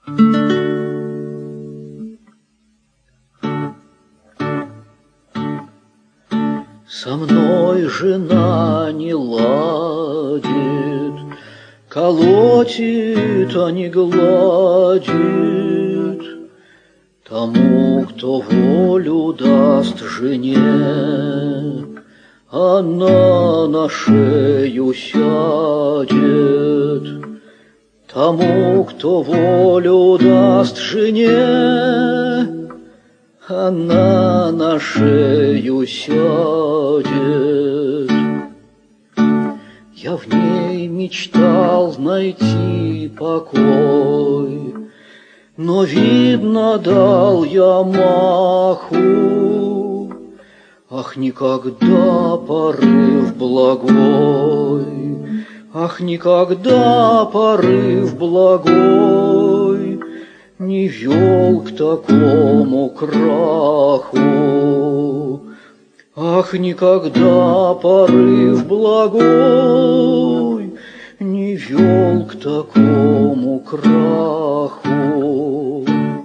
Со мной жена не ладит, колотит, а не гладит. Тому, кто волю даст жене, она на шею сядет. Тому, кто волю даст жене, она на шею сядет. Я в ней мечтал найти покой, но, видно, дал я маху. Ах, никогда порыв благой, ах, никогда порыв благой не вел к такому краху. Ах, никогда порыв благой не вел к такому краху.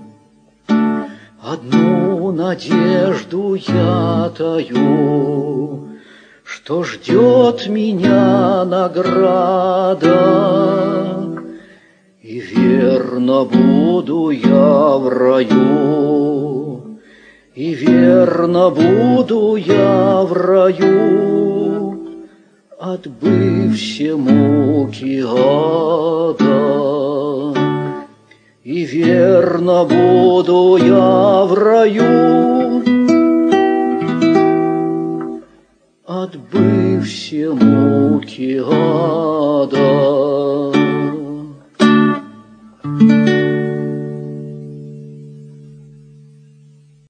Одну надежду я таю, что ждет меня награда, и верно буду я в раю, и верно буду я в раю, отбыв все муки ада. И верно буду я в раю, отбыв все муки ада.